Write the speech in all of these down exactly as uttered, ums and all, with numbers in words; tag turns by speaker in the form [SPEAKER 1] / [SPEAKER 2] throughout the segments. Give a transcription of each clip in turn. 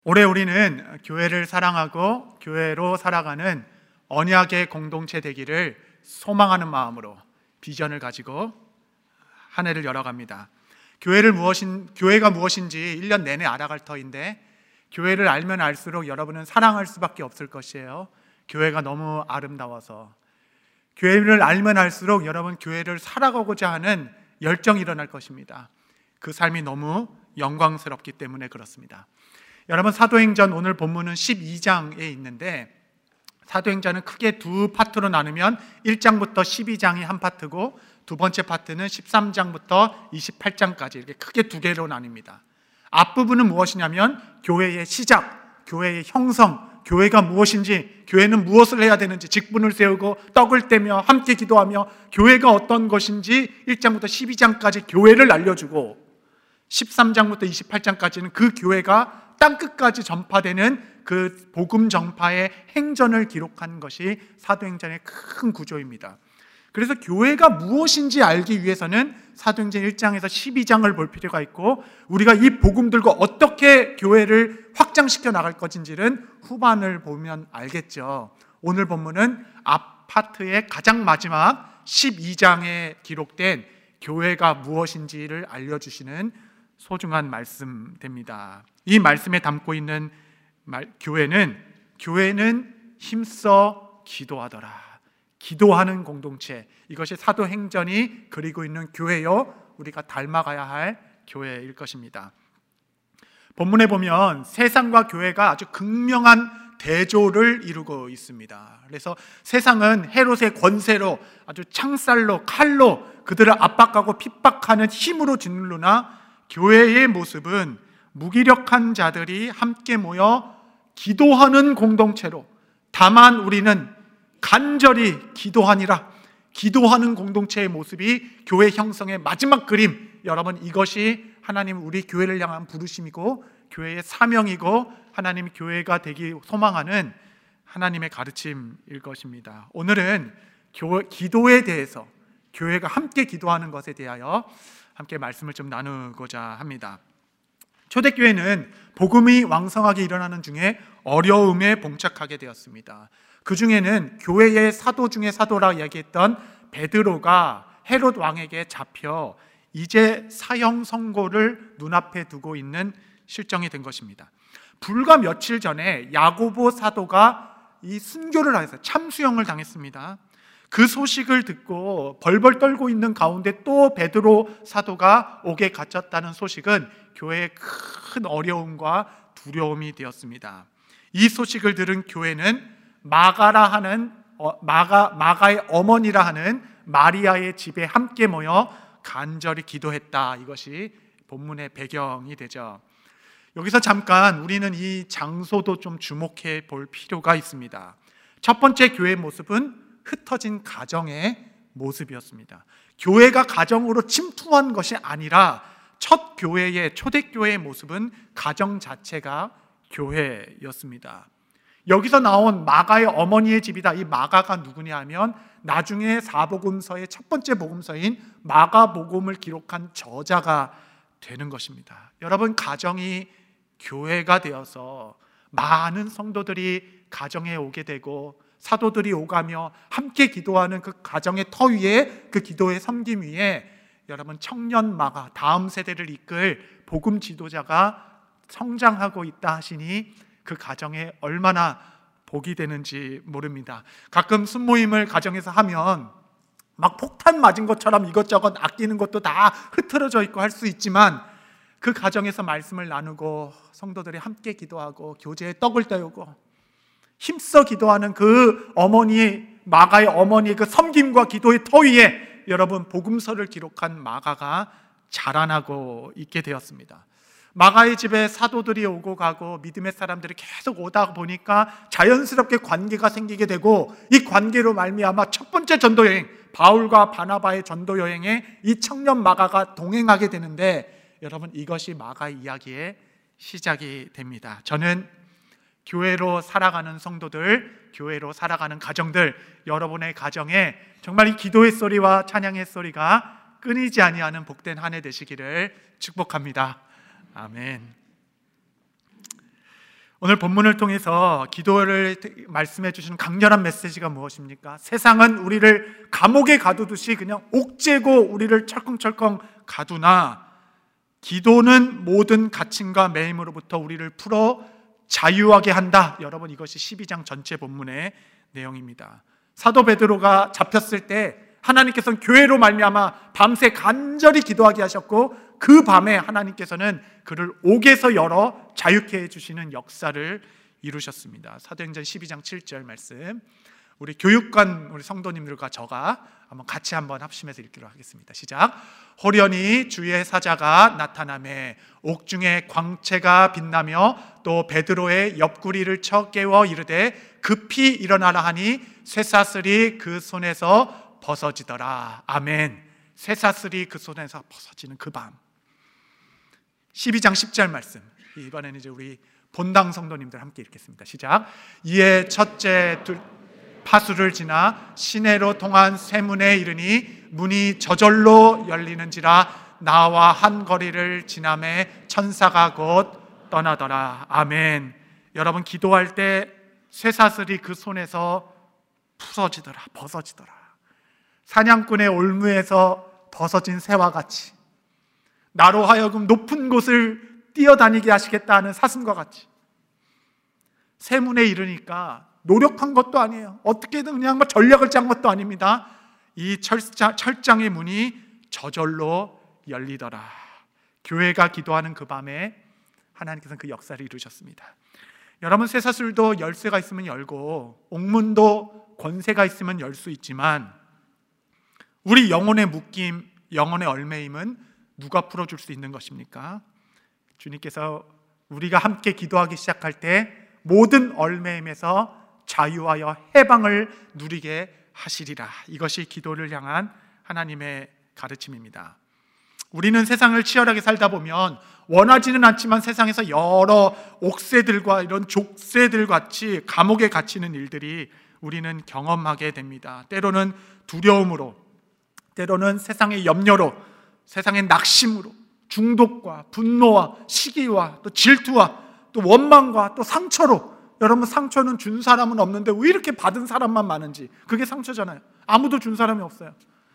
[SPEAKER 1] 올해 우리는 교회를 사랑하고 교회로 살아가는 언약의 공동체 되기를 소망하는 마음으로 비전을 가지고 한 해를 열어갑니다. 교회를 무엇인, 교회가 무엇인지 일 년 내내 알아갈 터인데, 교회를 알면 알수록 여러분은 사랑할 수밖에 없을 것이에요. 교회가 너무 아름다워서. 교회를 알면 알수록 여러분 교회를 살아가고자 하는 열정이 일어날 것입니다. 그 삶이 너무 영광스럽기 때문에 그렇습니다. 여러분, 사도행전 오늘 본문은 십이 장에 있는데, 사도행전은 크게 두 파트로 나누면 일 장부터 십이 장이 한 파트고, 두 번째 파트는 십삼 장부터 이십팔 장까지 이렇게 크게 두 개로 나뉩니다. 앞부분은 무엇이냐면 교회의 시작, 교회의 형성, 교회가 무엇인지, 교회는 무엇을 해야 되는지, 직분을 세우고 떡을 떼며 함께 기도하며 교회가 어떤 것인지 일 장부터 십이 장까지 교회를 알려주고, 십삼 장부터 이십팔 장까지는 그 교회가 땅끝까지 전파되는 그 복음 전파의 행전을 기록한 것이 사도행전의 큰 구조입니다. 그래서 교회가 무엇인지 알기 위해서는 사도행전 일 장에서 십이 장을 볼 필요가 있고, 우리가 이 복음 들고 어떻게 교회를 확장시켜 나갈 것인지는 후반을 보면 알겠죠. 오늘 본문은 앞 파트의 가장 마지막 십이 장에 기록된 교회가 무엇인지를 알려주시는 소중한 말씀 됩니다. 이 말씀에 담고 있는 말, 교회는 교회는 힘써 기도하더라. 기도하는 공동체, 이것이 사도행전이 그리고 있는 교회요, 우리가 닮아가야 할 교회일 것입니다. 본문에 보면 세상과 교회가 아주 극명한 대조를 이루고 있습니다. 그래서 세상은 헤롯의 권세로, 아주 창살로, 칼로 그들을 압박하고 핍박하는 힘으로 짓누르나, 교회의 모습은 무기력한 자들이 함께 모여 기도하는 공동체로, 다만 우리는 간절히 기도하니라, 기도하는 공동체의 모습이 교회 형성의 마지막 그림. 여러분, 이것이 하나님 우리 교회를 향한 부르심이고 교회의 사명이고 하나님 교회가 되기 소망하는 하나님의 가르침일 것입니다. 오늘은 교, 기도에 대해서, 교회가 함께 기도하는 것에 대하여 함께 말씀을 좀 나누고자 합니다. 초대교회는 복음이 왕성하게 일어나는 중에 어려움에 봉착하게 되었습니다. 그 중에는 교회의 사도 중에 사도라 이야기했던 베드로가 헤롯 왕에게 잡혀 이제 사형 선고를 눈앞에 두고 있는 실정이 된 것입니다. 불과 며칠 전에 야고보 사도가 이 순교를 해서 참수형을 당했습니다. 그 소식을 듣고 벌벌 떨고 있는 가운데 또 베드로 사도가 옥에 갇혔다는 소식은 교회에 큰 어려움과 두려움이 되었습니다. 이 소식을 들은 교회는 마가라 하는 마가, 마가의 어머니라 하는 마리아의 집에 함께 모여 간절히 기도했다. 이것이 본문의 배경이 되죠. 여기서 잠깐 우리는 이 장소도 좀 주목해 볼 필요가 있습니다. 첫 번째 교회의 모습은 흩어진 가정의 모습이었습니다. 교회가 가정으로 침투한 것이 아니라 첫 교회의, 초대교회의 모습은 가정 자체가 교회였습니다. 여기서 나온 마가의 어머니의 집이다. 이 마가가 누구냐 하면 나중에 사복음서의 첫 번째 복음서인 마가복음을 기록한 저자가 되는 것입니다. 여러분, 가정이 교회가 되어서 많은 성도들이 가정에 오게 되고 사도들이 오가며 함께 기도하는 그 가정의 터 위에, 그 기도의 섬김 위에 여러분 청년 마가, 다음 세대를 이끌 복음 지도자가 성장하고 있다 하시니 그 가정에 얼마나 복이 되는지 모릅니다. 가끔 순모임을 가정에서 하면 막 폭탄 맞은 것처럼 이것저것 아끼는 것도 다 흐트러져 있고 할 수 있지만, 그 가정에서 말씀을 나누고 성도들이 함께 기도하고 교제에 떡을 떼우고 힘써 기도하는 그 어머니, 마가의 어머니의 그 섬김과 기도의 터 위에 여러분 복음서를 기록한 마가가 자라나고 있게 되었습니다. 마가의 집에 사도들이 오고 가고 믿음의 사람들이 계속 오다 보니까 자연스럽게 관계가 생기게 되고, 이 관계로 말미암아 첫 번째 전도여행, 바울과 바나바의 전도여행에 이 청년 마가가 동행하게 되는데, 여러분 이것이 마가 이야기의 시작이 됩니다. 저는 교회로 살아가는 성도들, 교회로 살아가는 가정들, 여러분의 가정에 정말 이 기도의 소리와 찬양의 소리가 끊이지 아니하는 복된 한 해 되시기를 축복합니다. 아멘. 오늘 본문을 통해서 기도를 말씀해 주시는 강렬한 메시지가 무엇입니까? 세상은 우리를 감옥에 가두듯이 그냥 옥죄고 우리를 철컹철컹 가두나 기도는 모든 갇힘과 매임으로부터 우리를 풀어 자유하게 한다. 여러분, 이것이 십이 장 전체 본문의 내용입니다. 사도 베드로가 잡혔을 때 하나님께서는 교회로 말미암아 밤새 간절히 기도하게 하셨고 그 밤에 하나님께서는 그를 옥에서 열어 자유케 해주시는 역사를 이루셨습니다. 사도행전 십이 장 칠 절 말씀, 우리 교육관 우리 성도님들과 저가 한번 같이 한번 합심해서 읽기로 하겠습니다. 시작. 호련히 주의 사자가 나타나매 옥중에 광채가 빛나며 또 베드로의 옆구리를 쳐 깨워 이르되 급히 일어나라 하니 쇠사슬이 그 손에서 벗어지더라. 아멘. 쇠사슬이 그 손에서 벗어지는 그 밤. 십이 장 십 절 말씀, 이번에는 이제 우리 본당 성도님들 함께 읽겠습니다. 시작. 이에 첫째 둘 파수를 지나 시내로 통한 쇠문에 이르니 문이 저절로 열리는지라 나와 한 거리를 지나매 천사가 곧 떠나더라. 아멘. 여러분, 기도할 때 쇠사슬이 그 손에서 풀어지더라, 벗어지더라. 사냥꾼의 올무에서 벗어진 새와 같이, 나로 하여금 높은 곳을 뛰어다니게 하시겠다 하는 사슴과 같이, 쇠문에 이르니까 노력한 것도 아니에요. 어떻게든 그냥 뭐 전략을 짠 것도 아닙니다. 이 철장, 철장의 문이 저절로 열리더라. 교회가 기도하는 그 밤에 하나님께서는 그 역사를 이루셨습니다. 여러분, 쇠사슬도 열쇠가 있으면 열고 옥문도 권세가 있으면 열 수 있지만 우리 영혼의 묶임, 영혼의 얼매임은 누가 풀어줄 수 있는 것입니까? 주님께서 우리가 함께 기도하기 시작할 때 모든 얼매임에서 자유하여 해방을 누리게 하시리라. 이것이 기도를 향한 하나님의 가르침입니다. 우리는 세상을 치열하게 살다 보면 원하지는 않지만 세상에서 여러 옥새들과 이런 족쇄들 같이 감옥에 갇히는 일들이 우리는 경험하게 됩니다. 때로는 두려움으로, 때로는 세상의 염려로, 세상의 낙심으로, 중독과 분노와 시기와 또 질투와 또 원망과 또 상처로. 여러분, 상처는 준 사람은 없는데 왜 이렇게 받은 사람만 많은지, 그게 상처잖아요. 아무도 준 사람이 없어요.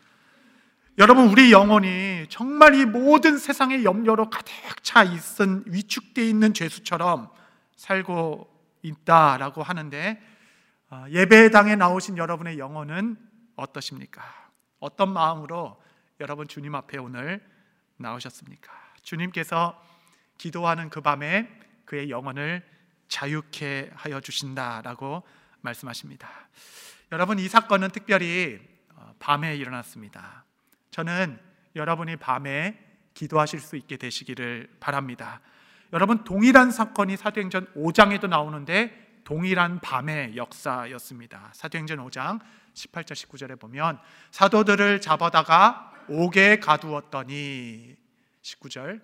[SPEAKER 1] 여러분, 우리 영혼이 정말 이 모든 세상의 염려로 가득 차 있은, 위축되어 있는 죄수처럼 살고 있다라고 하는데, 예배당에 나오신 여러분의 영혼은 어떠십니까? 어떤 마음으로 여러분 주님 앞에 오늘 나오셨습니까? 주님께서 기도하는 그 밤에 그의 영혼을 자유케 하여 주신다라고 말씀하십니다. 여러분, 이 사건은 특별히 밤에 일어났습니다. 저는 여러분이 밤에 기도하실 수 있게 되시기를 바랍니다. 여러분, 동일한 사건이 사도행전 오 장에도 나오는데 동일한 밤의 역사였습니다. 사도행전 오 장 십팔 절 십구 절에 보면 사도들을 잡아다가 옥에 가두었더니, 십구 절,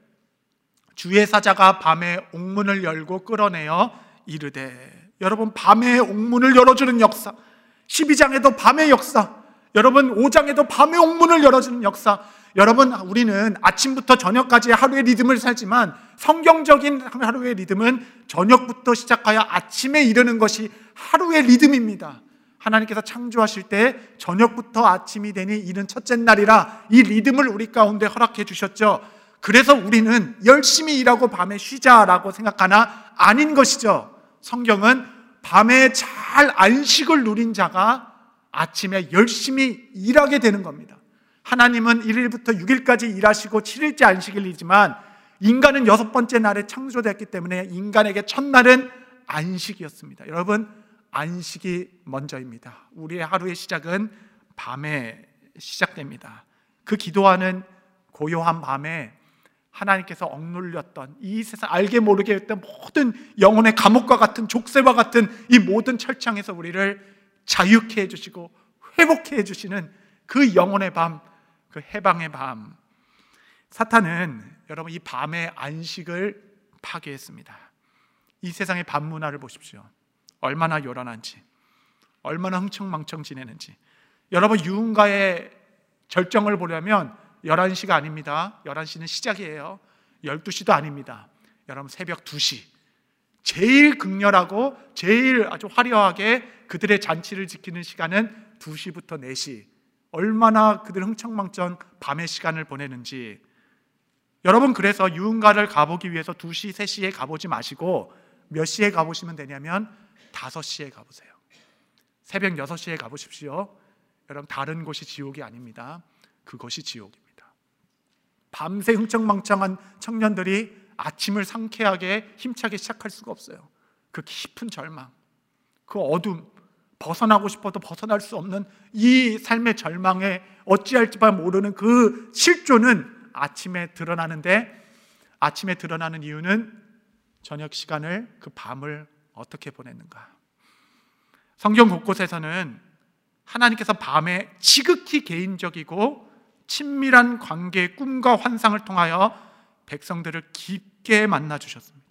[SPEAKER 1] 주의 사자가 밤에 옥문을 열고 끌어내어 이르되. 여러분, 밤에 옥문을 열어주는 역사, 십이 장에도 밤의 역사, 여러분 오 장에도 밤에 옥문을 열어주는 역사. 여러분, 우리는 아침부터 저녁까지 하루의 리듬을 살지만 성경적인 하루의 리듬은 저녁부터 시작하여 아침에 이르는 것이 하루의 리듬입니다. 하나님께서 창조하실 때 저녁부터 아침이 되니 이는 첫째 날이라 이 리듬을 우리 가운데 허락해 주셨죠. 그래서 우리는 열심히 일하고 밤에 쉬자라고 생각하나 아닌 것이죠. 성경은 밤에 잘 안식을 누린 자가 아침에 열심히 일하게 되는 겁니다. 하나님은 일 일부터 육 일까지 일하시고 칠 일째 안식일이지만 인간은 여섯 번째 날에 창조되었기 때문에 인간에게 첫날은 안식이었습니다. 여러분, 안식이 먼저입니다. 우리의 하루의 시작은 밤에 시작됩니다. 그 기도하는 고요한 밤에 하나님께서 억눌렸던 이 세상 알게 모르게 했던 모든 영혼의 감옥과 같은 족쇄와 같은 이 모든 철창에서 우리를 자유케 해주시고 회복케 해주시는 그 영혼의 밤, 그 해방의 밤. 사탄은 여러분 이 밤의 안식을 파괴했습니다. 이 세상의 밤 문화를 보십시오. 얼마나 요란한지, 얼마나 흥청망청 지내는지. 여러분, 유흥가의 절정을 보려면 열한 시가 아닙니다. 열한 시는 시작이에요. 열두 시도 아닙니다. 여러분, 새벽 두 시, 제일 극렬하고 제일 아주 화려하게 그들의 잔치를 지키는 시간은 두 시부터 네 시. 얼마나 그들 흥청망청 밤의 시간을 보내는지. 여러분, 그래서 유흥가를 가보기 위해서 두 시, 세 시에 가보지 마시고 몇 시에 가보시면 되냐면 다섯 시에 가보세요. 새벽 여섯 시에 가보십시오. 여러분, 다른 곳이 지옥이 아닙니다. 그것이 지옥입니다. 밤새 흥청망청한 청년들이 아침을 상쾌하게 힘차게 시작할 수가 없어요. 그 깊은 절망, 그 어둠, 벗어나고 싶어도 벗어날 수 없는 이 삶의 절망에 어찌할지 모르는 그 실조는 아침에 드러나는데, 아침에 드러나는 이유는 저녁 시간을, 그 밤을 어떻게 보냈는가. 성경 곳곳에서는 하나님께서 밤에 지극히 개인적이고 친밀한 관계의 꿈과 환상을 통하여 백성들을 깊게 만나 주셨습니다.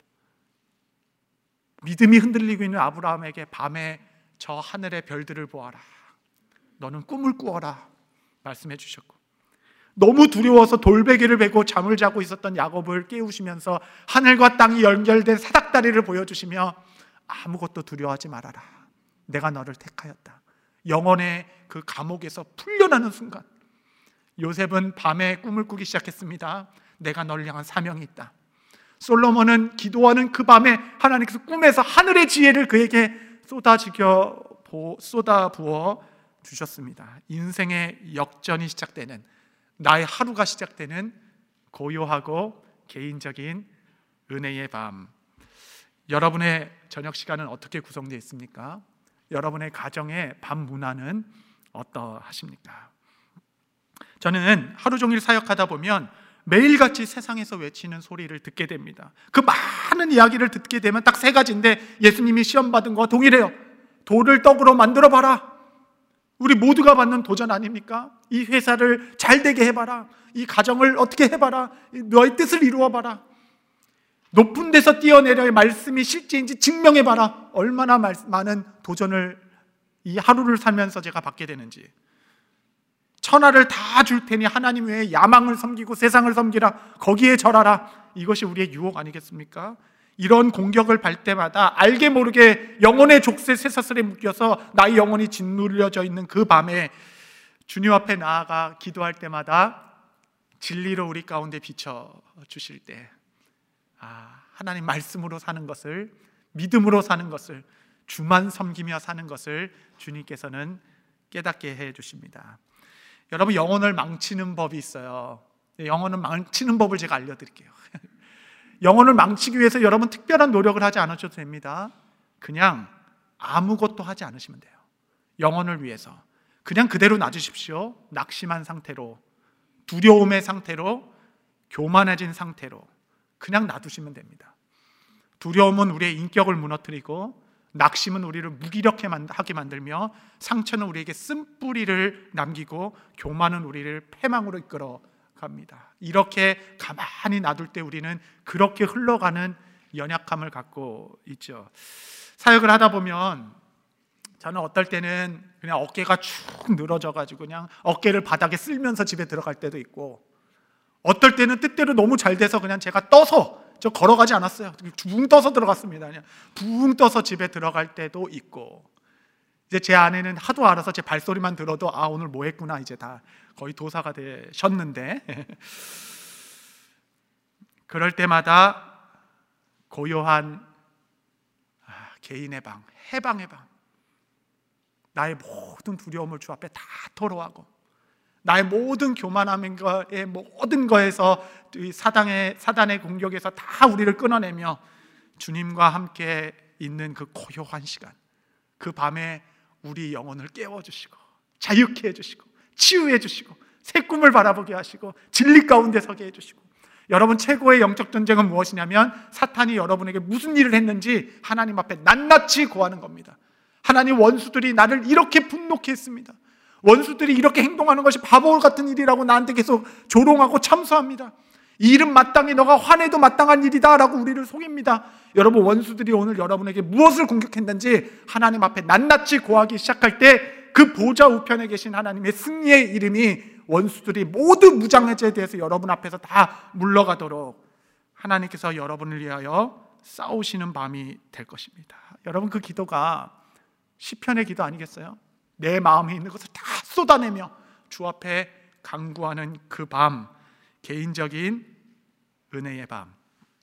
[SPEAKER 1] 믿음이 흔들리고 있는 아브라함에게 밤에 저 하늘의 별들을 보아라, 너는 꿈을 꾸어라 말씀해 주셨고, 너무 두려워서 돌베개를 베고 잠을 자고 있었던 야곱을 깨우시면서 하늘과 땅이 연결된 사닥다리를 보여주시며 아무것도 두려워하지 말아라, 내가 너를 택하였다. 영혼의 그 감옥에서 풀려나는 순간 요셉은 밤에 꿈을 꾸기 시작했습니다. 내가 너를 향한 사명이 있다. 솔로몬은 기도하는 그 밤에 하나님께서 꿈에서 하늘의 지혜를 그에게 쏟아지겨 쏟아 부어 주셨습니다. 인생의 역전이 시작되는, 나의 하루가 시작되는 고요하고 개인적인 은혜의 밤. 여러분의 저녁 시간은 어떻게 구성되어 있습니까? 여러분의 가정의 밤 문화는 어떠하십니까? 저는 하루 종일 사역하다 보면 매일같이 세상에서 외치는 소리를 듣게 됩니다. 그 많은 이야기를 듣게 되면 딱 세 가지인데, 예수님이 시험 받은 거와 동일해요. 돌을 떡으로 만들어 봐라. 우리 모두가 받는 도전 아닙니까? 이 회사를 잘 되게 해봐라. 이 가정을 어떻게 해봐라. 너의 뜻을 이루어 봐라. 높은 데서 뛰어내려의 말씀이 실제인지 증명해봐라. 얼마나 많은 도전을 이 하루를 살면서 제가 받게 되는지. 천하를 다 줄 테니 하나님 외에 야망을 섬기고 세상을 섬기라, 거기에 절하라. 이것이 우리의 유혹 아니겠습니까? 이런 공격을 받을 때마다 알게 모르게 영혼의 족쇄 쇠사슬에 묶여서 나의 영혼이 짓눌려져 있는 그 밤에 주님 앞에 나아가 기도할 때마다 진리로 우리 가운데 비춰주실 때, 아, 하나님 말씀으로 사는 것을, 믿음으로 사는 것을, 주만 섬기며 사는 것을 주님께서는 깨닫게 해 주십니다. 여러분, 영혼을 망치는 법이 있어요. 영혼을 망치는 법을 제가 알려드릴게요. 영혼을 망치기 위해서 여러분 특별한 노력을 하지 않으셔도 됩니다. 그냥 아무것도 하지 않으시면 돼요. 영혼을 위해서 그냥 그대로 놔주십시오. 낙심한 상태로, 두려움의 상태로, 교만해진 상태로 그냥 놔두시면 됩니다. 두려움은 우리의 인격을 무너뜨리고, 낙심은 우리를 무기력하게 만들며, 상처는 우리에게 쓴뿌리를 남기고, 교만은 우리를 패망으로 이끌어 갑니다. 이렇게 가만히 놔둘 때 우리는 그렇게 흘러가는 연약함을 갖고 있죠. 사역을 하다 보면 저는 어떨 때는 그냥 어깨가 축 늘어져가지고 그냥 어깨를 바닥에 쓸면서 집에 들어갈 때도 있고, 어떨 때는 뜻대로 너무 잘 돼서 그냥 제가 떠서, 저 걸어가지 않았어요. 붕 떠서 들어갔습니다. 그냥 붕 떠서 집에 들어갈 때도 있고, 이제 제 아내는 하도 알아서 제 발소리만 들어도 아, 오늘 뭐 했구나, 이제 다 거의 도사가 되셨는데 그럴 때마다 고요한 아, 개인의 방, 해방의 방, 나의 모든 두려움을 주 앞에 다 토로하고, 나의 모든 교만함의 모든 거에서 사단의, 사단의 공격에서 다 우리를 끊어내며 주님과 함께 있는 그 고요한 시간, 그 밤에 우리 영혼을 깨워주시고 자유케 해주시고 치유해 주시고 새 꿈을 바라보게 하시고 진리 가운데 서게 해주시고. 여러분, 최고의 영적 전쟁은 무엇이냐면 사탄이 여러분에게 무슨 일을 했는지 하나님 앞에 낱낱이 고하는 겁니다. 하나님, 원수들이 나를 이렇게 분노케 했습니다. 원수들이 이렇게 행동하는 것이 바보 같은 일이라고 나한테 계속 조롱하고 참소합니다. 이 일은 마땅히 너가 화내도 마땅한 일이다 라고 우리를 속입니다. 여러분, 원수들이 오늘 여러분에게 무엇을 공격했는지 하나님 앞에 낱낱이 고하기 시작할 때 그 보좌 우편에 계신 하나님의 승리의 이름이 원수들이 모두 무장해제에 대해서 여러분 앞에서 다 물러가도록 하나님께서 여러분을 위하여 싸우시는 밤이 될 것입니다. 여러분, 그 기도가 시편의 기도 아니겠어요? 내 마음에 있는 것을 다 쏟아내며 주 앞에 간구하는 그 밤, 개인적인 은혜의 밤.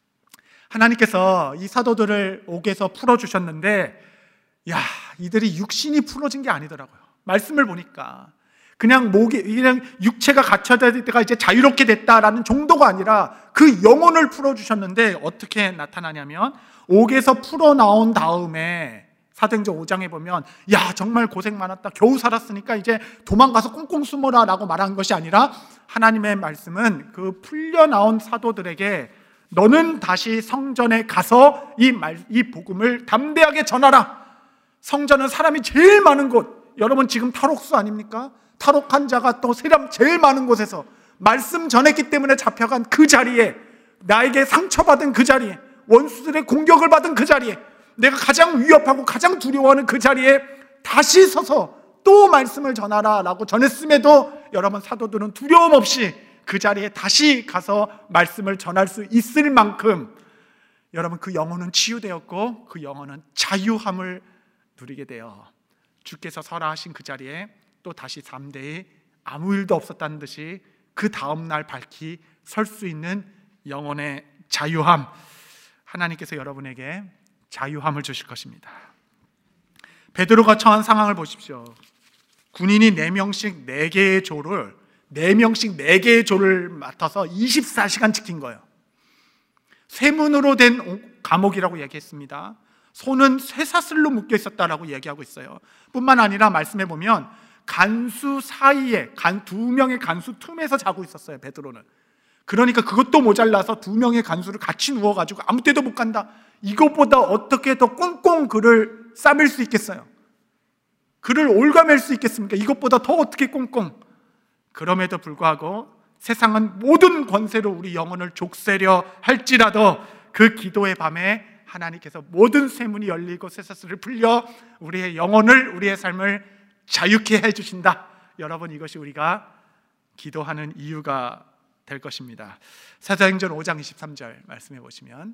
[SPEAKER 1] 하나님께서 이 사도들을 옥에서 풀어주셨는데, 야, 이들이 육신이 풀어진 게 아니더라고요. 말씀을 보니까 그냥 목이, 그냥 육체가 갇혀질 때가 이제 자유롭게 됐다라는 정도가 아니라 그 영혼을 풀어주셨는데, 어떻게 나타나냐면 옥에서 풀어 나온 다음에 사도행전 오 장에 보면, 야, 정말 고생 많았다, 겨우 살았으니까 이제 도망가서 꽁꽁 숨어라 라고 말한 것이 아니라, 하나님의 말씀은 그 풀려 나온 사도들에게 너는 다시 성전에 가서 이 말, 이 복음을 담대하게 전하라. 성전은 사람이 제일 많은 곳, 여러분 지금 탈옥수 아닙니까? 탈옥한 자가 또 사람 제일 많은 곳에서 말씀 전했기 때문에 잡혀간 그 자리에, 나에게 상처받은 그 자리에, 원수들의 공격을 받은 그 자리에, 내가 가장 위협하고 가장 두려워하는 그 자리에 다시 서서 또 말씀을 전하라 라고 전했음에도, 여러분 사도들은 두려움 없이 그 자리에 다시 가서 말씀을 전할 수 있을 만큼, 여러분 그 영혼은 치유되었고 그 영혼은 자유함을 누리게 되어 주께서 서라 하신 그 자리에 또 다시 담대히 아무 일도 없었다는 듯이 그 다음날 밝히 설 수 있는 영혼의 자유함, 하나님께서 여러분에게 자유함을 주실 것입니다. 베드로가 처한 상황을 보십시오. 군인이 네 명씩 네 개의 조를 네 명씩 네 개의 조를 맡아서 이십사 시간 지킨 거예요. 쇠문으로 된 감옥이라고 얘기했습니다. 손은 쇠사슬로 묶여 있었다라고 얘기하고 있어요. 뿐만 아니라 말씀해 보면 간수 사이에, 간, 두 명의 간수 틈에서 자고 있었어요, 베드로는. 그러니까 그것도 모자라서 두 명의 간수를 같이 누워가지고 아무 데도 못 간다. 이것보다 어떻게 더 꽁꽁 그를 싸맬 수 있겠어요? 그를 올가맬 수 있겠습니까? 이것보다 더 어떻게 꽁꽁. 그럼에도 불구하고 세상은 모든 권세로 우리 영혼을 족쇄려 할지라도 그 기도의 밤에 하나님께서 모든 쇠문이 열리고 쇠사슬을 풀려 우리의 영혼을, 우리의 삶을 자유케 해주신다. 여러분, 이것이 우리가 기도하는 이유가 될 것입니다. 사도행전 오 장 이십삼 절 말씀해 보시면,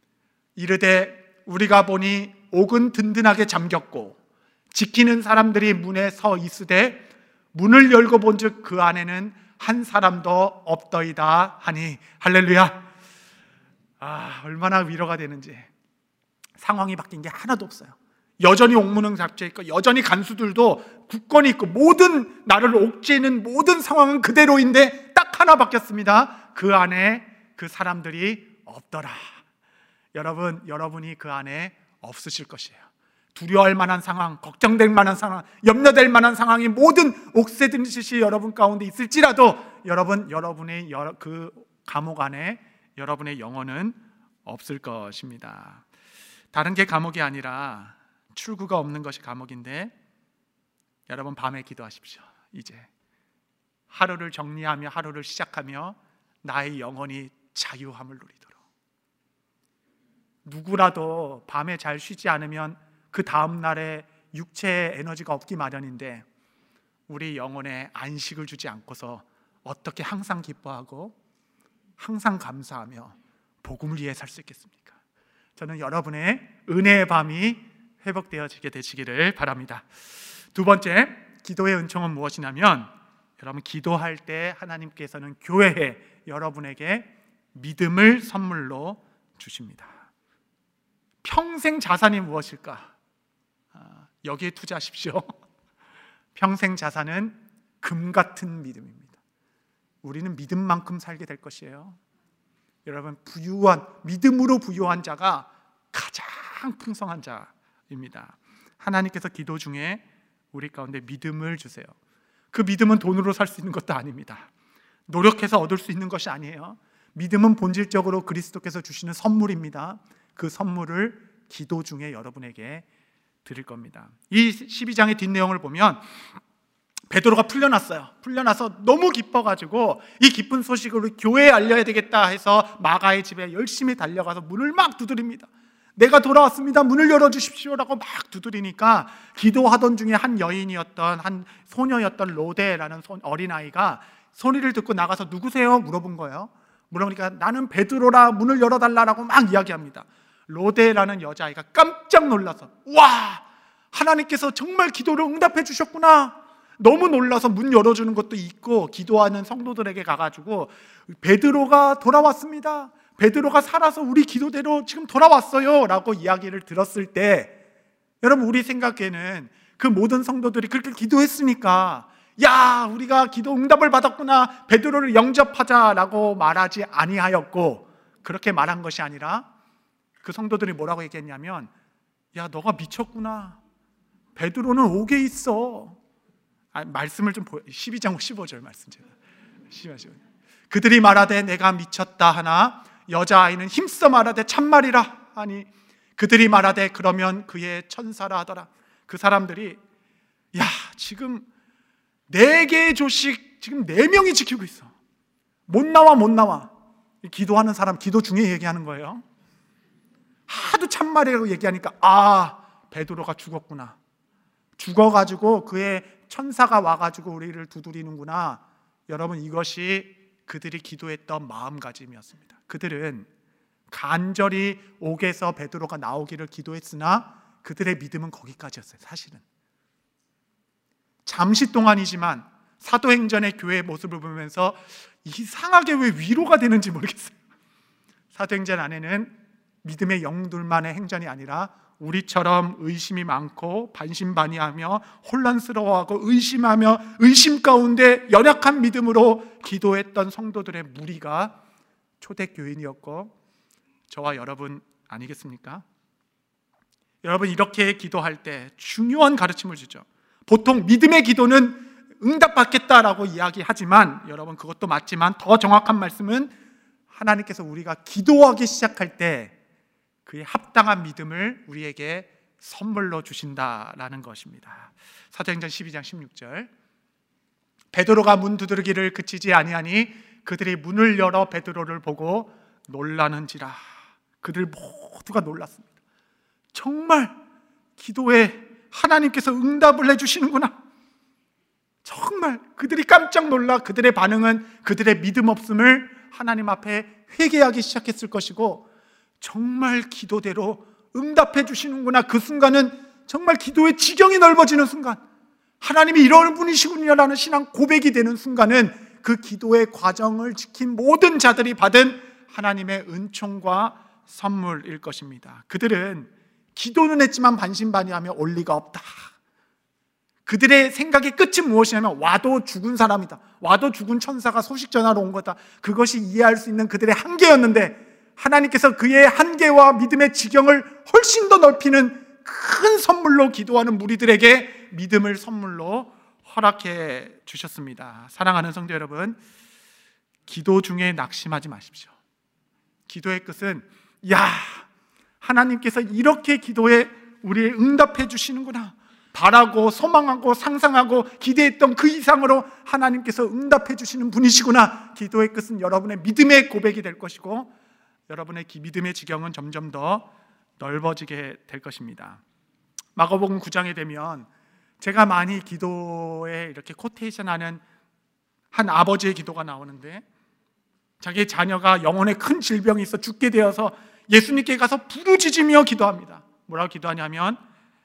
[SPEAKER 1] 이르되 우리가 보니 옥은 든든하게 잠겼고 지키는 사람들이 문에 서 있으되 문을 열고 본즉 그 안에는 한 사람도 없더이다 하니. 할렐루야. 아, 얼마나 위로가 되는지. 상황이 바뀐 게 하나도 없어요. 여전히 옥문은 닫혀 있고 여전히 간수들도 굳건히 있고 모든 나를 옥죄는 모든 상황은 그대로인데 딱 하나 바뀌었습니다. 그 안에 그 사람들이 없더라. 여러분, 여러분이 그 안에 없으실 것이에요. 두려워할 만한 상황, 걱정될 만한 상황, 염려될 만한 상황이 모든 옥새든듯이 여러분 가운데 있을지라도 여러분, 여러분의 여러, 그 감옥 안에 여러분의 영혼은 없을 것입니다. 다른 게 감옥이 아니라 출구가 없는 것이 감옥인데, 여러분 밤에 기도하십시오. 이제 하루를 정리하며 하루를 시작하며 나의 영혼이 자유함을 누리도록. 누구라도 밤에 잘 쉬지 않으면 그 다음 날에 육체의 에너지가 없기 마련인데, 우리 영혼에 안식을 주지 않고서 어떻게 항상 기뻐하고 항상 감사하며 복음을 위해 살 수 있겠습니까? 저는 여러분의 은혜의 밤이 회복되어지게 되시기를 바랍니다. 두 번째, 기도의 은총은 무엇이냐면, 여러분 기도할 때 하나님께서는 교회에 여러분에게 믿음을 선물로 주십니다. 평생 자산이 무엇일까? 아, 여기에 투자하십시오. 평생 자산은 금 같은 믿음입니다. 우리는 믿음만큼 살게 될 것이에요. 여러분, 부유한, 믿음으로 부유한 자가 가장 풍성한 자입니다. 하나님께서 기도 중에 우리 가운데 믿음을 주세요. 그 믿음은 돈으로 살 수 있는 것도 아닙니다. 노력해서 얻을 수 있는 것이 아니에요. 믿음은 본질적으로 그리스도께서 주시는 선물입니다. 그 선물을 기도 중에 여러분에게 드릴 겁니다. 이 십이 장의 뒷내용을 보면 베드로가 풀려났어요. 풀려나서 너무 기뻐가지고 이 기쁜 소식을 우리 교회에 알려야 되겠다 해서 마가의 집에 열심히 달려가서 문을 막 두드립니다. 내가 돌아왔습니다, 문을 열어주십시오라고 막 두드리니까 기도하던 중에 한 여인이었던, 한 소녀였던 로데라는 어린아이가 소리를 듣고 나가서 누구세요? 물어본 거예요. 물어보니까 나는 베드로라, 문을 열어달라고 막 이야기합니다. 로데라는 여자아이가 깜짝 놀라서, 와, 하나님께서 정말 기도를 응답해 주셨구나. 너무 놀라서 문 열어주는 것도 있고, 기도하는 성도들에게 가가지고 베드로가 돌아왔습니다, 베드로가 살아서 우리 기도대로 지금 돌아왔어요 라고 이야기를 들었을 때, 여러분 우리 생각에는 그 모든 성도들이 그렇게 기도했으니까 야, 우리가 기도 응답을 받았구나, 베드로를 영접하자라고 말하지 아니하였고, 그렇게 말한 것이 아니라 그 성도들이 뭐라고 얘기했냐면, 야, 너가 미쳤구나, 베드로는 옥에 있어. 아, 말씀을 좀 보여. 십이 장 십오 절 말씀 제가 십오 절. 그들이 말하되 내가 미쳤다 하나 여자아이는 힘써 말하되 참말이라 하니, 그들이 말하되 그러면 그의 천사라 하더라. 그 사람들이, 야, 지금 네 개의 조식 지금 네 명이 지키고 있어, 못 나와 못 나와. 기도하는 사람 기도 중에 얘기하는 거예요. 하도 참말이라고 얘기하니까, 아, 베드로가 죽었구나, 죽어가지고 그의 천사가 와가지고 우리를 두드리는구나. 여러분, 이것이 그들이 기도했던 마음가짐이었습니다. 그들은 간절히 옥에서 베드로가 나오기를 기도했으나 그들의 믿음은 거기까지였어요. 사실은 잠시 동안이지만 사도행전의 교회의 모습을 보면서 이상하게 왜 위로가 되는지 모르겠어요. 사도행전 안에는 믿음의 영들만의 행전이 아니라 우리처럼 의심이 많고 반신반의하며 혼란스러워하고 의심하며 의심 가운데 연약한 믿음으로 기도했던 성도들의 무리가 초대교인이었고 저와 여러분 아니겠습니까? 여러분, 이렇게 기도할 때 중요한 가르침을 주죠. 보통 믿음의 기도는 응답받겠다라고 이야기하지만, 여러분 그것도 맞지만 더 정확한 말씀은 하나님께서 우리가 기도하기 시작할 때 그의 합당한 믿음을 우리에게 선물로 주신다라는 것입니다. 사도행전 십이 장 십육 절. 베드로가 문 두드리기를 그치지 아니하니 그들이 문을 열어 베드로를 보고 놀라는지라. 그들 모두가 놀랐습니다. 정말 기도에 하나님께서 응답을 해주시는구나. 정말 그들이 깜짝 놀라 그들의 반응은 그들의 믿음 없음을 하나님 앞에 회개하기 시작했을 것이고, 정말 기도대로 응답해 주시는구나. 그 순간은 정말 기도의 지경이 넓어지는 순간, 하나님이 이런 분이시군요라는 신앙 고백이 되는 순간은 그 기도의 과정을 지킨 모든 자들이 받은 하나님의 은총과 선물일 것입니다. 그들은 기도는 했지만 반신반의하며 올 리가 없다. 그들의 생각의 끝이 무엇이냐면 와도 죽은 사람이다, 와도 죽은 천사가 소식 전하러 온 거다. 그것이 이해할 수 있는 그들의 한계였는데, 하나님께서 그의 한계와 믿음의 지경을 훨씬 더 넓히는 큰 선물로 기도하는 무리들에게 믿음을 선물로 허락해 주셨습니다. 사랑하는 성도 여러분, 기도 중에 낙심하지 마십시오. 기도의 끝은, 야, 하나님께서 이렇게 기도에 우리의 응답해 주시는구나, 바라고 소망하고 상상하고 기대했던 그 이상으로 하나님께서 응답해 주시는 분이시구나. 기도의 끝은 여러분의 믿음의 고백이 될 것이고, 여러분의 믿음의 지경은 점점 더 넓어지게 될 것입니다. 마가복음 구 장에 되면 제가 많이 기도에 이렇게 코테이션하는 한 아버지의 기도가 나오는데, 자기의 자녀가 영혼에 큰 질병이 있어 죽게 되어서 예수님께 가서 부르짖으며 기도합니다. 뭐라고 기도하냐면,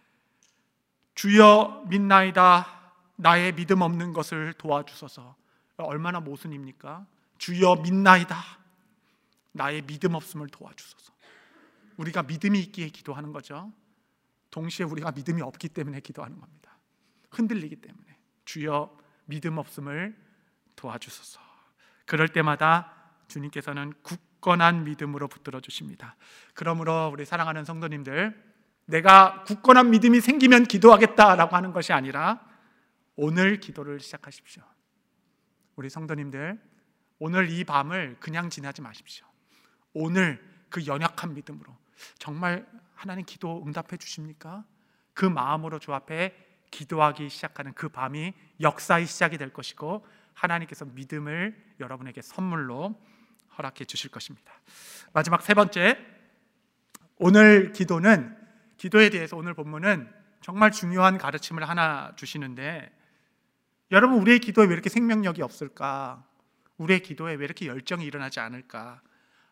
[SPEAKER 1] 주여 믿나이다, 나의 믿음 없는 것을 도와주소서. 얼마나 모순입니까? 주여 믿나이다, 나의 믿음 없음을 도와주소서. 우리가 믿음이 있기에 기도하는 거죠. 동시에 우리가 믿음이 없기 때문에 기도하는 겁니다. 흔들리기 때문에. 주여 믿음 없음을 도와주소서. 그럴 때마다 주님께서는 굳건한 믿음으로 붙들어 주십니다. 그러므로 우리 사랑하는 성도님들, 내가 굳건한 믿음이 생기면 기도하겠다라고 하는 것이 아니라 오늘 기도를 시작하십시오. 우리 성도님들, 오늘 이 밤을 그냥 지나지 마십시오. 오늘 그 연약한 믿음으로, 정말 하나님 기도 응답해 주십니까? 그 마음으로 주 앞에 기도하기 시작하는 그 밤이 역사의 시작이 될 것이고, 하나님께서 믿음을 여러분에게 선물로 허락해 주실 것입니다. 마지막 세 번째, 오늘 기도는, 기도에 대해서 오늘 본문은 정말 중요한 가르침을 하나 주시는데, 여러분, 우리의 기도에 왜 이렇게 생명력이 없을까? 우리의 기도에 왜 이렇게 열정이 일어나지 않을까?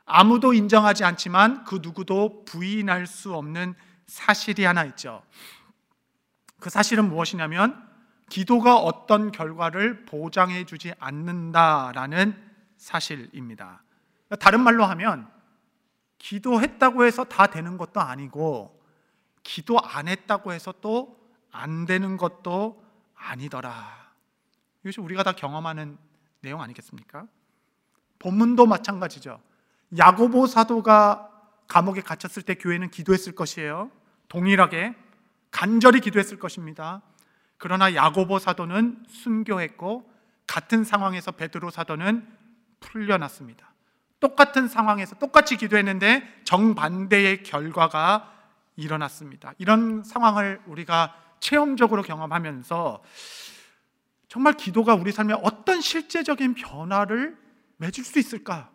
[SPEAKER 1] 아무도 인정하지 않지만 그 누구도 부인할 수 없는 사실이 하나 있죠. 그 사실은 무엇이냐면 기도가 어떤 결과를 보장해 주지 않는다라는 사실입니다. 다른 말로 하면 기도했다고 해서 다 되는 것도 아니고 기도 안 했다고 해서 또 안 되는 것도 아니더라. 이것이 우리가 다 경험하는 내용 아니겠습니까? 본문도 마찬가지죠. 야고보 사도가 감옥에 갇혔을 때 교회는 기도했을 것이에요. 동일하게 간절히 기도했을 것입니다. 그러나 야고보 사도는 순교했고 같은 상황에서 베드로 사도는 풀려났습니다. 똑같은 상황에서 똑같이 기도했는데 정반대의 결과가 일어났습니다. 이런 상황을 우리가 체험적으로 경험하면서 정말 기도가 우리 삶에 어떤 실제적인 변화를 맺을 수 있을까?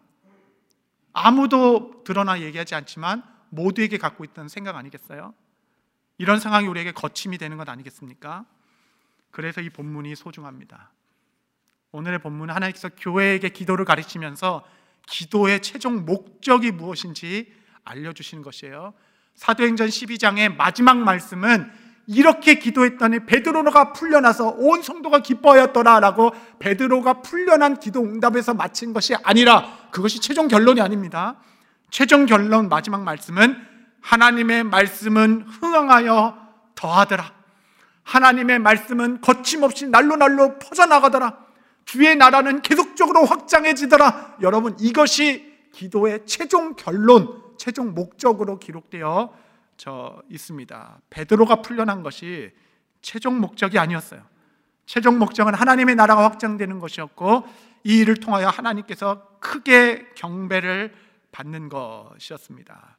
[SPEAKER 1] 아무도 드러나 얘기하지 않지만 모두에게 갖고 있던 생각 아니겠어요? 이런 상황이 우리에게 거침이 되는 것 아니겠습니까? 그래서 이 본문이 소중합니다. 오늘의 본문은 하나님께서 교회에게 기도를 가르치면서 기도의 최종 목적이 무엇인지 알려주시는 것이에요. 사도행전 십이 장의 마지막 말씀은 이렇게 기도했더니 베드로가 풀려나서 온 성도가 기뻐하였더라 라고 베드로가 풀려난 기도 응답에서 마친 것이 아니라 그것이 최종 결론이 아닙니다. 최종 결론 마지막 말씀은 하나님의 말씀은 흥황하여 더하더라. 하나님의 말씀은 거침없이 날로 날로 퍼져나가더라. 주의 나라는 계속적으로 확장해지더라. 여러분, 이것이 기도의 최종 결론, 최종 목적으로 기록되어 저 있습니다. 베드로가 풀려난 것이 최종 목적이 아니었어요. 최종 목적은 하나님의 나라가 확장되는 것이었고 이 일을 통하여 하나님께서 크게 경배를 받는 것이었습니다.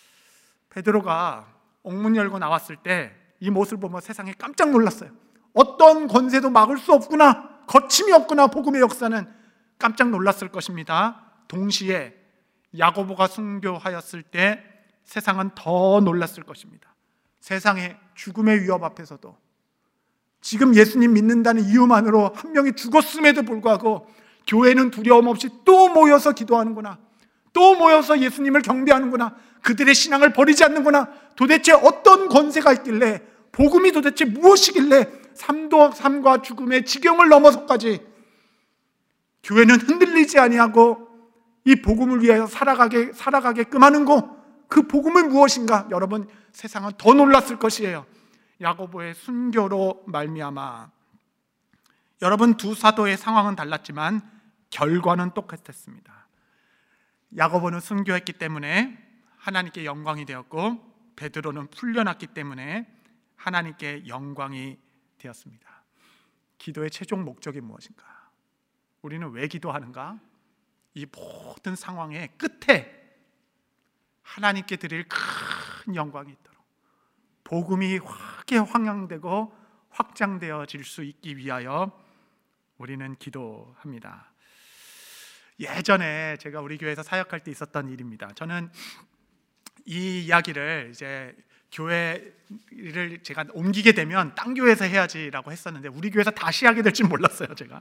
[SPEAKER 1] 베드로가 옥문 열고 나왔을 때 이 모습을 보며 세상에 깜짝 놀랐어요. 어떤 권세도 막을 수 없구나, 거침이 없구나. 복음의 역사는 깜짝 놀랐을 것입니다. 동시에 야고보가 순교하였을 때 세상은 더 놀랐을 것입니다. 세상의 죽음의 위협 앞에서도 지금 예수님 믿는다는 이유만으로 한 명이 죽었음에도 불구하고 교회는 두려움 없이 또 모여서 기도하는구나, 또 모여서 예수님을 경배하는구나, 그들의 신앙을 버리지 않는구나. 도대체 어떤 권세가 있길래, 복음이 도대체 무엇이길래 삶도 삶과 죽음의 지경을 넘어서까지 교회는 흔들리지 아니하고 이 복음을 위하여 살아가게, 살아가게끔 하는 거, 그 복음은 무엇인가? 여러분, 세상은 더 놀랐을 것이에요. 야고보의 순교로 말미암아. 여러분, 두 사도의 상황은 달랐지만 결과는 똑같았습니다. 야고보는 순교했기 때문에 하나님께 영광이 되었고 베드로는 풀려났기 때문에 하나님께 영광이 되었습니다. 기도의 최종 목적이 무엇인가? 우리는 왜 기도하는가? 이 모든 상황의 끝에 하나님께 드릴 큰 영광이 있도록 복음이 크게 확장되고 확장되어질 수 있기 위하여 우리는 기도합니다. 예전에 제가 우리 교회에서 사역할 때 있었던 일입니다. 저는 이 이야기를 이제 교회를 제가 옮기게 되면 딴 교회에서 해야지라고 했었는데 우리 교회에서 다시 하게 될 줄 몰랐어요. 제가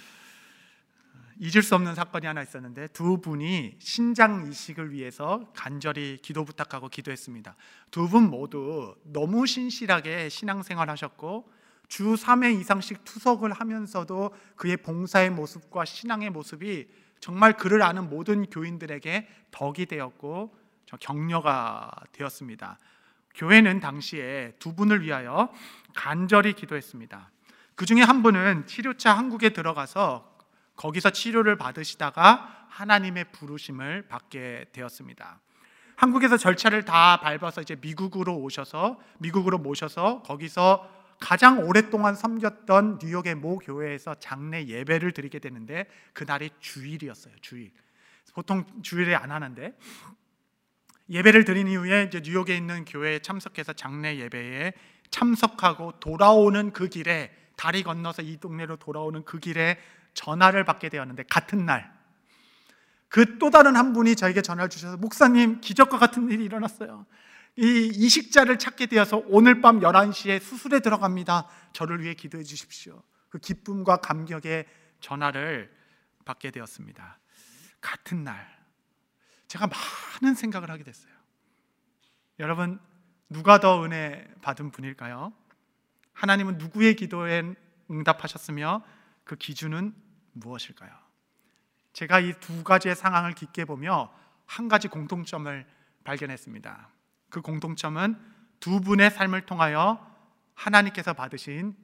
[SPEAKER 1] 잊을 수 없는 사건이 하나 있었는데 두 분이 신장 이식을 위해서 간절히 기도 부탁하고 기도했습니다. 두 분 모두 너무 신실하게 신앙생활 하셨고 주 삼 회 이상씩 투석을 하면서도 그의 봉사의 모습과 신앙의 모습이 정말 그를 아는 모든 교인들에게 덕이 되었고 격려가 되었습니다. 교회는 당시에 두 분을 위하여 간절히 기도했습니다. 그 중에 한 분은 치료차 한국에 들어가서 거기서 치료를 받으시다가 하나님의 부르심을 받게 되었습니다. 한국에서 절차를 다 밟아서 이제 미국으로 오셔서 미국으로 모셔서 거기서 가장 오랫동안 섬겼던 뉴욕의 모 교회에서 장례 예배를 드리게 되는데 그날이 주일이었어요. 주일. 보통 주일에 안 하는데 예배를 드린 이후에 이제 뉴욕에 있는 교회에 참석해서 장례 예배에 참석하고 돌아오는 그 길에 다리 건너서 이 동네로 돌아오는 그 길에 전화를 받게 되었는데 같은 날 그 또 다른 한 분이 저에게 전화를 주셔서 목사님, 기적과 같은 일이 일어났어요. 이 이식자를 찾게 되어서 오늘 밤 열한 시에 수술에 들어갑니다. 저를 위해 기도해 주십시오. 그 기쁨과 감격의 전화를 받게 되었습니다. 같은 날 제가 많은 생각을 하게 됐어요. 여러분, 누가 더 은혜 받은 분일까요? 하나님은 누구의 기도에 응답하셨으며 그 기준은 무엇일까요? 제가 이 두 가지의 상황을 깊게 보며 한 가지 공통점을 발견했습니다. 그 공통점은 두 분의 삶을 통하여 하나님께서 받으신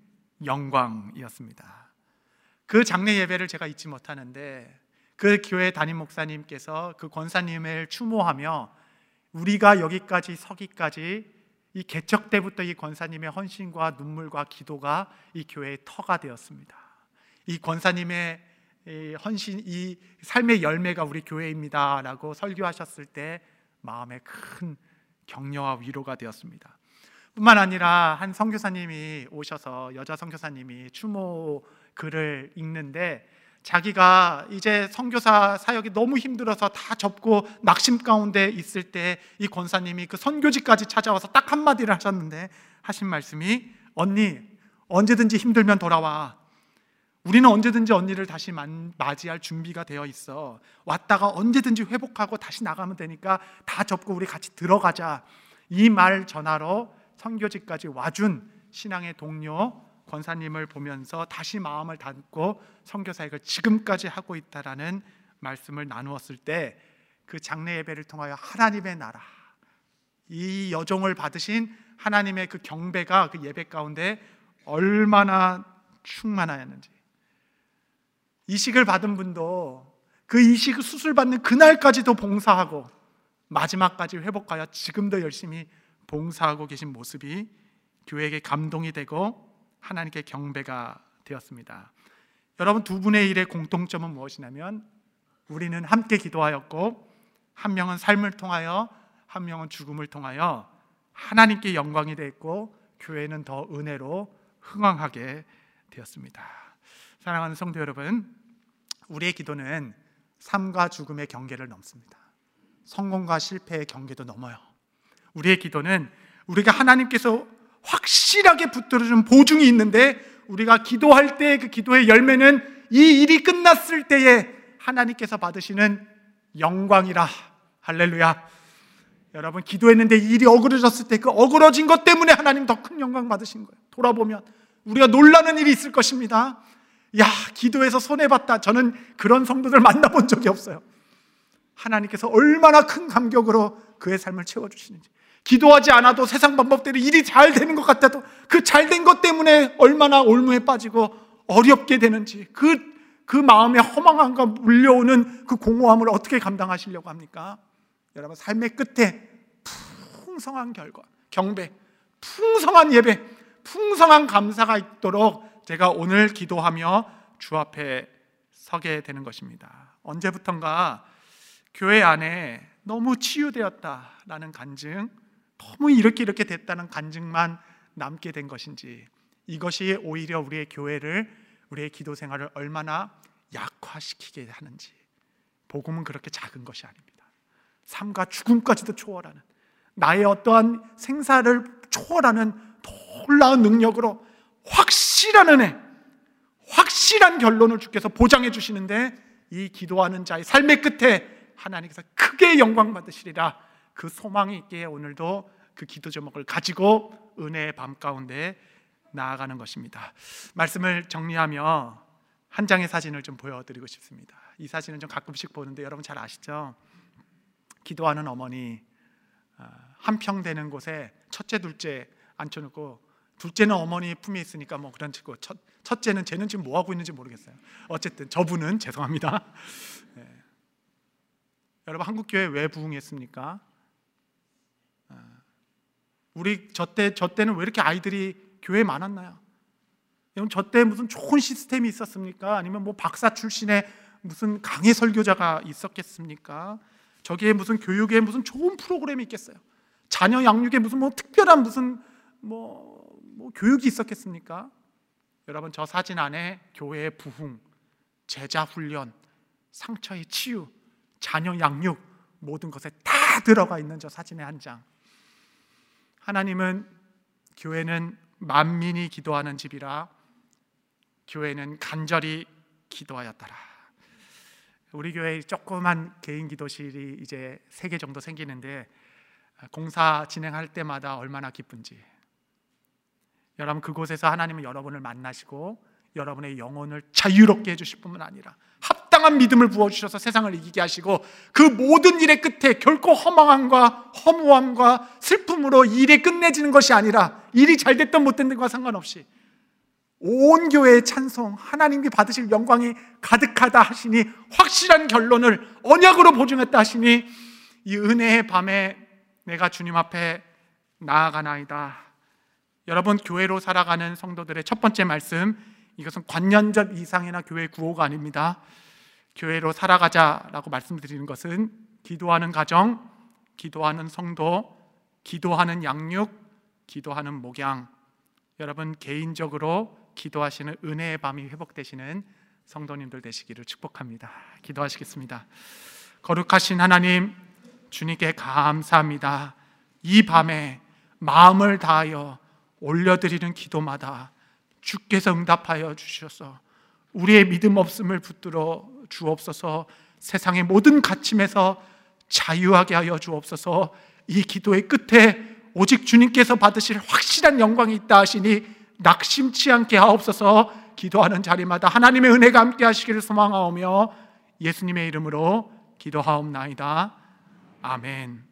[SPEAKER 1] 영광이었습니다. 그 장례 예배를 제가 잊지 못하는데, 그 교회 담임 목사님께서 그 권사님을 추모하며 우리가 여기까지 서기까지 이 개척 때부터 이 권사님의 헌신과 눈물과 기도가 이 교회의 터가 되었습니다. 이 권사님의 이 헌신, 이 삶의 열매가 우리 교회입니다 라고 설교하셨을 때 마음에 큰 격려와 위로가 되었습니다. 뿐만 아니라 한 선교사님이 오셔서, 여자 선교사님이 추모 글을 읽는데, 자기가 이제 선교사 사역이 너무 힘들어서 다 접고 낙심 가운데 있을 때 이 권사님이 그 선교지까지 찾아와서 딱 한마디를 하셨는데, 하신 말씀이, 언니 언제든지 힘들면 돌아와. 우리는 언제든지 언니를 다시 맞이할 준비가 되어 있어. 왔다가 언제든지 회복하고 다시 나가면 되니까 다 접고 우리 같이 들어가자. 이 말 전하러 선교지까지 와준 신앙의 동료 권사님을 보면서 다시 마음을 닫고 선교사역을 지금까지 하고 있다라는 말씀을 나누었을 때, 그 장례 예배를 통하여 하나님의 나라, 이 여종을 받으신 하나님의 그 경배가 그 예배 가운데 얼마나 충만하였는지, 이식을 받은 분도 그 이식 수술 받는 그날까지도 봉사하고 마지막까지 회복하여 지금도 열심히 봉사하고 계신 모습이 교회에게 감동이 되고 하나님께 경배가 되었습니다. 여러분, 두 분의 일의 공통점은 무엇이냐면, 우리는 함께 기도하였고, 한 명은 삶을 통하여, 한 명은 죽음을 통하여 하나님께 영광이 되었고, 교회는 더 은혜로 흥왕하게 되었습니다. 사랑하는 성도 여러분, 우리의 기도는 삶과 죽음의 경계를 넘습니다. 성공과 실패의 경계도 넘어요. 우리의 기도는 우리가 하나님께서 확실하게 붙들어준 보증이 있는데, 우리가 기도할 때 그 기도의 열매는 이 일이 끝났을 때에 하나님께서 받으시는 영광이라. 할렐루야. 여러분, 기도했는데 이 일이 어그러졌을 때 그 어그러진 것 때문에 하나님 더 큰 영광 받으신 거예요. 돌아보면 우리가 놀라는 일이 있을 것입니다. 야, 기도해서 손해봤다. 저는 그런 성도들 만나본 적이 없어요. 하나님께서 얼마나 큰 감격으로 그의 삶을 채워주시는지, 기도하지 않아도 세상 방법대로 일이 잘 되는 것 같아도 그 잘된 것 때문에 얼마나 올무에 빠지고 어렵게 되는지, 그, 그 마음의 허망함과 물려오는 그 공허함을 어떻게 감당하시려고 합니까? 여러분, 삶의 끝에 풍성한 결과, 경배, 풍성한 예배, 풍성한 감사가 있도록 제가 오늘 기도하며 주 앞에 서게 되는 것입니다. 언제부턴가 교회 안에 너무 치유되었다라는 간증, 너무 이렇게 이렇게 됐다는 간증만 남게 된 것인지, 이것이 오히려 우리의 교회를, 우리의 기도 생활을 얼마나 약화시키게 하는지. 복음은 그렇게 작은 것이 아닙니다. 삶과 죽음까지도 초월하는, 나의 어떠한 생사를 초월하는 놀라운 능력으로 확실한 은혜, 확실한 결론을 주께서 보장해 주시는데, 이 기도하는 자의 삶의 끝에 하나님께서 크게 영광 받으시리라, 그 소망이 있기에 오늘도 그 기도 제목을 가지고 은혜의 밤 가운데 나아가는 것입니다. 말씀을 정리하며 한 장의 사진을 좀 보여드리고 싶습니다. 이 사진은 좀 가끔씩 보는데 여러분 잘 아시죠? 기도하는 어머니, 한평 되는 곳에 첫째 둘째 앉혀놓고, 둘째는 어머니 품에 있으니까 뭐 그런 치고, 첫, 첫째는 쟤는 지금 뭐 하고 있는지 모르겠어요. 어쨌든 저분은 죄송합니다. 네. 여러분, 한국교회 왜 부흥했습니까? 우리 저 때, 저 때는 왜 이렇게 아이들이 교회에 많았나요? 여러분, 저 때 무슨 좋은 시스템이 있었습니까? 아니면 뭐 박사 출신의 무슨 강의 설교자가 있었겠습니까? 저기에 무슨 교육에 무슨 좋은 프로그램이 있겠어요? 자녀 양육에 무슨 뭐 특별한 무슨 뭐, 뭐 교육이 있었겠습니까? 여러분, 저 사진 안에 교회의 부흥, 제자 훈련, 상처의 치유, 자녀 양육, 모든 것에 다 들어가 있는 저 사진의 한 장. 하나님은, 교회는 만민이 기도하는 집이라 교회는 간절히 기도하였더라. 우리 교회에 조그만 개인 기도실이 이제 세 개 정도 생기는데 공사 진행할 때마다 얼마나 기쁜지. 여러분, 그곳에서 하나님은 여러분을 만나시고 여러분의 영혼을 자유롭게 해주실 뿐만 아니라 합당한 믿음을 부어주셔서 세상을 이기게 하시고 그 모든 일의 끝에 결코 허망함과 허무함과 슬픔으로 일이 끝내지는 것이 아니라 일이 잘 됐든 못 됐든 과 상관없이 온 교회의 찬송, 하나님이 받으실 영광이 가득하다 하시니 확실한 결론을 언약으로 보증했다 하시니 이 은혜의 밤에 내가 주님 앞에 나아가나이다. 여러분, 교회로 살아가는 성도들의 첫 번째 말씀, 이것은 관연적 이상이나 교회 구호가 아닙니다. 교회로 살아가자라고 말씀드리는 것은 기도하는 가정, 기도하는 성도, 기도하는 양육, 기도하는 목양, 여러분 개인적으로 기도하시는 은혜의 밤이 회복되시는 성도님들 되시기를 축복합니다. 기도하시겠습니다. 거룩하신 하나님, 주님께 감사합니다. 이 밤에 마음을 다하여 올려드리는 기도마다 주께서 응답하여 주셔서 우리의 믿음 없음을 붙들어 주옵소서. 세상의 모든 갇힘에서 자유하게 하여 주옵소서. 이 기도의 끝에 오직 주님께서 받으실 확실한 영광이 있다 하시니 낙심치 않게 하옵소서. 기도하는 자리마다 하나님의 은혜가 함께 하시기를 소망하오며 예수님의 이름으로 기도하옵나이다. 아멘.